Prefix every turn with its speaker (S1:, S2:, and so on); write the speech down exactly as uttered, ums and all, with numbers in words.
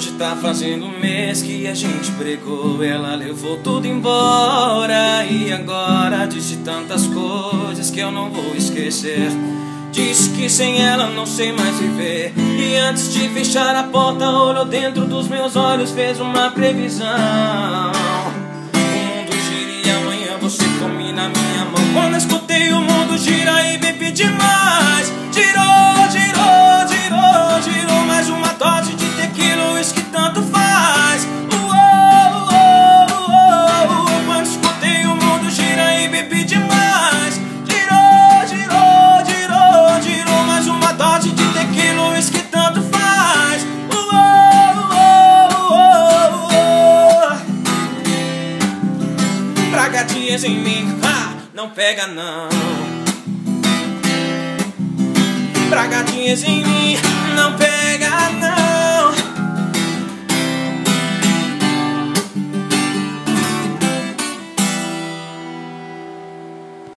S1: Hoje tá fazendo um mês que a gente brigou. Ela levou tudo embora e agora disse tantas coisas que eu não vou esquecer. Disse que sem ela não sei mais viver. E antes de fechar a porta olhou dentro dos meus olhos, fez uma previsão. O mundo gira e amanhã você come na minha mão. Quando eu escutei o mundo gira e bebi demais. Girou, girou, girou, girou. Mais uma dose de tequila, isso que tanto faz. Uou, uou, uou, uou. Quando escutei o mundo gira e bebi demais. Girou, girou, girou, girou. Mais uma dose de tequila, isso que tanto faz. Uou, uou, uou, uou. Bragadinhas em mim, ah, não pega não. Bragadinhas em mim, não pega.